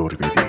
دور بدی.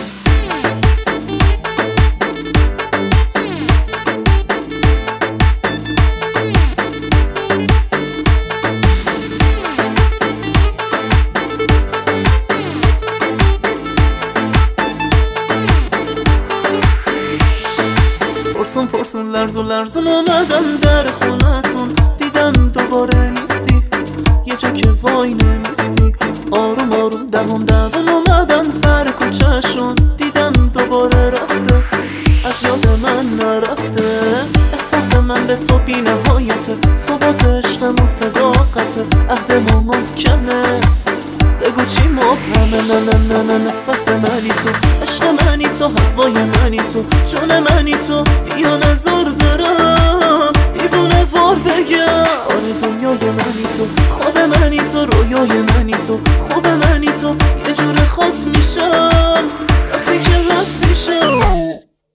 پرسون لرزون اومدم در خونتون، دیدم دوباره نیستی، یه جا که وای نمیستی. آروم دوون اومدم سر کوچه‌شون، دیدم دوباره رفته، از یاد من نرفته. احساس من به تو بی نهایته، ثبات عشقمون صداقته، عهدمون محکمه، بگو چی مبهمه. نه نفس منی تو، عشق منی تو، هوای منی تو، جون منی تو. بیا نزار برم دیوونه وار بگم، آره دنیای منی تو، خواب منی تو، رویای منی تو، خوب منی تو. یه جور خاص میشم وقتی که هست میشم.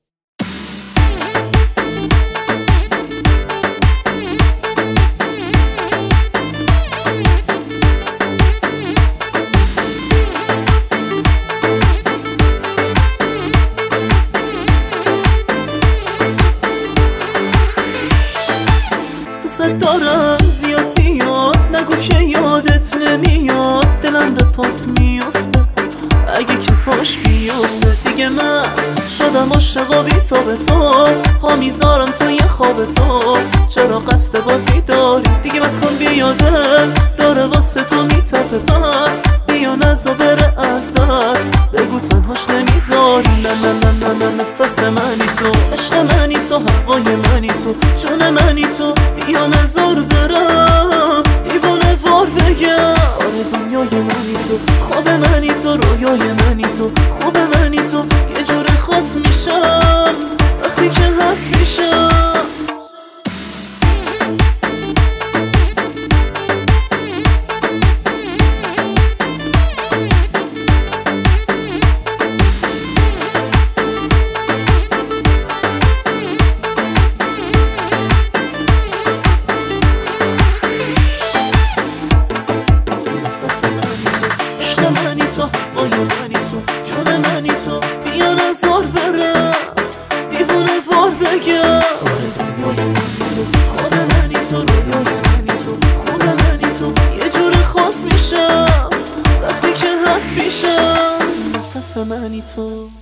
دوست دارم زیاد نگو که یادت نمیاد، دلم به پات میفته اگه که پاش بیفته. دیگه من شدم عاشق بی تو به تو، ها میذارم توی خواب تو. چرا قصد بازی داری دیگه؟ بس کن بیا، دل داره واسه تو میتپه، پس بیا نزا بره از دست، بگو تنهاش نمیذاری. نه نفس منی تو، عشق منی تو، هوای منی تو، جون منی تو. بیا نزار برم دیوونه وار بگم، آره دنیای منی تو، خواب منی تو، رویای منی تو، خوب منی تو. یه جور خاص میشم وقتی که هست میشم. منی تو، هوای منی تو، جون منی تو. بیا نزار برم دیوونه وار بگم، آره دنیای منی تو، خواب منی تو، رویای منی تو، خوب منی تو. یه جور خاص میشم وقتی که هست پیشم. نفس منی تو.